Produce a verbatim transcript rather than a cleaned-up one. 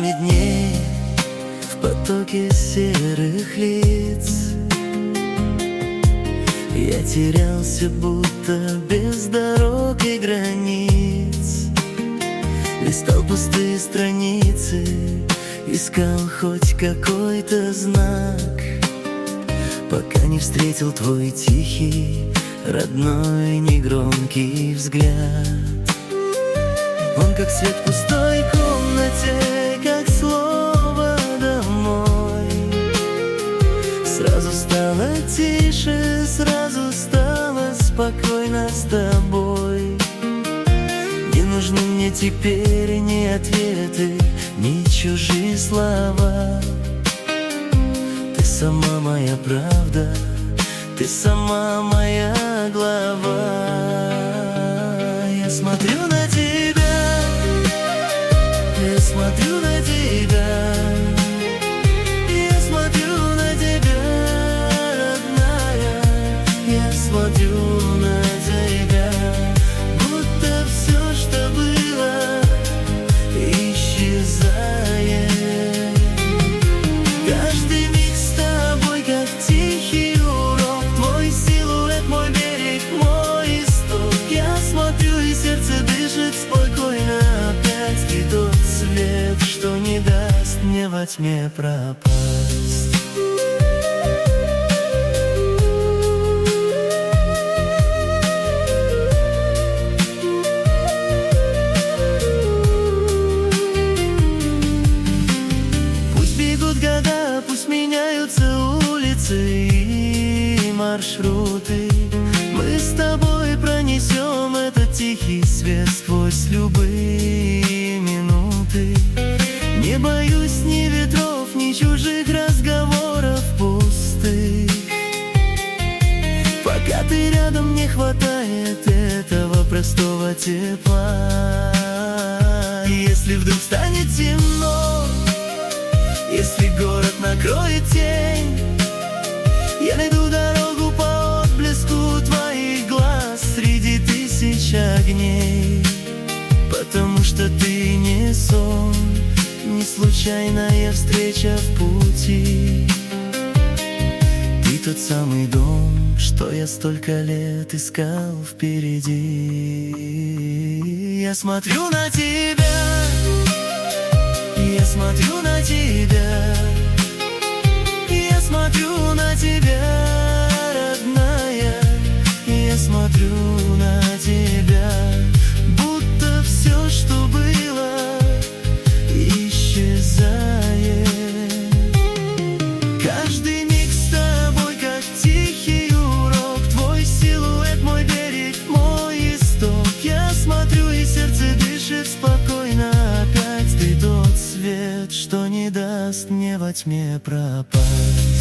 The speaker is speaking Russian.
тысячами дней в потоке серых лиц я терялся, будто без дорог и границ. Листал пустые страницы, искал хоть какой-то знак, пока не встретил твой тихий, родной, негромкий взгляд. Он как свет в пустой комнате, как слово «домой». Сразу стало тише, сразу стало спокойно с тобой. Не нужны мне теперь ни ответы, ни чужие слова. Ты сама моя правда, ты сама моя глава. Я смотрю на тебя, я смотрю на тебя, я смотрю на тебя, родная. Я смотрю на тебя, будто все, что было, исчезает. Каждый миг с тобой, как тихий урок, твой силуэт, мой берег, мой исток. Я смотрю, и сердце дышит спокойно опять. Ты тот свет, что не даст мне во тьме пропасть. Года, пусть меняются улицы и маршруты, мы с тобой пронесем этот тихий свет сквозь любые минуты. Не боюсь ни ветров, ни чужих разговоров пустых. Пока ты рядом, не хватает этого простого тепла. Если вдруг станет темно, если город накроет тень, я найду дорогу по отблеску твоих глаз среди тысяч огней. Потому что ты не сон, не случайная встреча в пути. Ты тот самый дом, что я столько лет искал впереди. Я смотрю на тебя, я смотрю на тебя, я смотрю на тебя, родная. Я смотрю на тебя, будто все, что было, исчезает. Каждый миг с тобой, как тихий урок, твой силуэт, мой берег, мой исток. Я смотрю, и сердце дышит спокойно опять. Ты тот свет, что не даст мне во тьме пропасть.